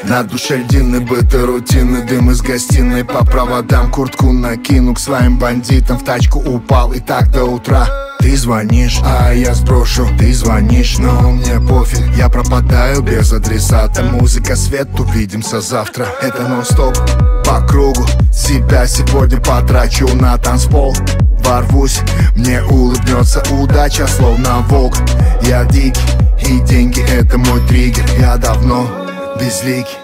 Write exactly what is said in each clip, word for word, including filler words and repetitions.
На душе льдины, быт и рутины, дым из гостиной по проводам. Куртку накину к своим бандитам, в тачку упал и так до утра. Ты звонишь, а я сброшу. Ты звонишь, но мне пофиг. Я пропадаю без адресата. Музыка, свет, увидимся завтра. Это нон-стоп по кругу. Себя сегодня потрачу на танцпол. Ворвусь, мне улыбнется удача, словно волк. Я дикий, и деньги это мой триггер. Я давно безликий.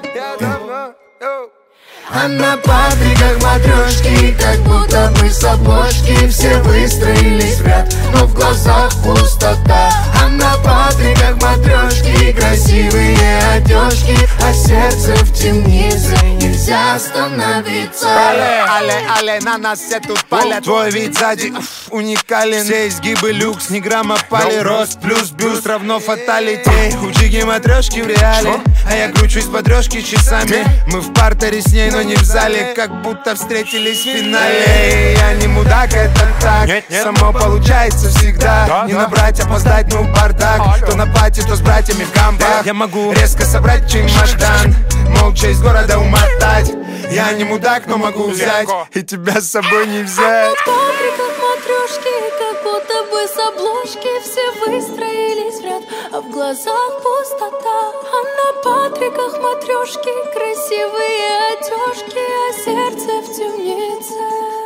А на патриках матрешки, как будто бы с обложки. Все выстроились в ряд, но в глазах пустота. А на патриках матрешки, красивые одежки, а сердце в темнице, нельзя остановиться. Але, але, але, на нас все тут палят. Твой вид сзади уф, уникален. Все изгибы люкс, ни грамма пали. Рост плюс бюст равно фаталити. У Джиги матрешки в реале, а я кручусь по трешке часами. Мы в партере с ней, но не в зале, как будто встретились в финале. Я не мудак, это так, само получается всегда. Не набрать, опоздать, ну бардак. То на пати, то с братьями в кампах. Я могу резко собрать чемодан, молча из города умотать. Я не мудак, но могу взять и тебя с собой не взять. А на патриках матрешки, как будто бы с обложки. Все выстроились в ряд, а в глазах пустота. А на патриках матрешки, красивые одежки, а сердце в темнице.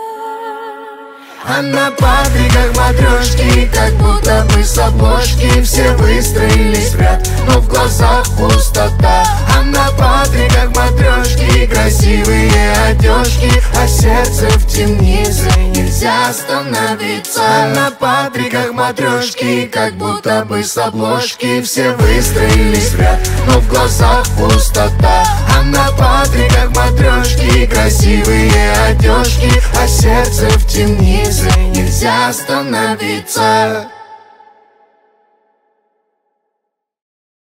А на патриках матрешки, как будто бы с обложки. Все выстроились в ряд, но в глазах пустота. А на патриках матрешки, красивые одежки, а сердце в темнице, нельзя остановиться. А на патриках матрешки, как будто бы с обложки. Все выстроились в ряд, но в глазах пустота. А на патриках матрешки, красивые одежки, а сердце в темнице, нельзя остановиться.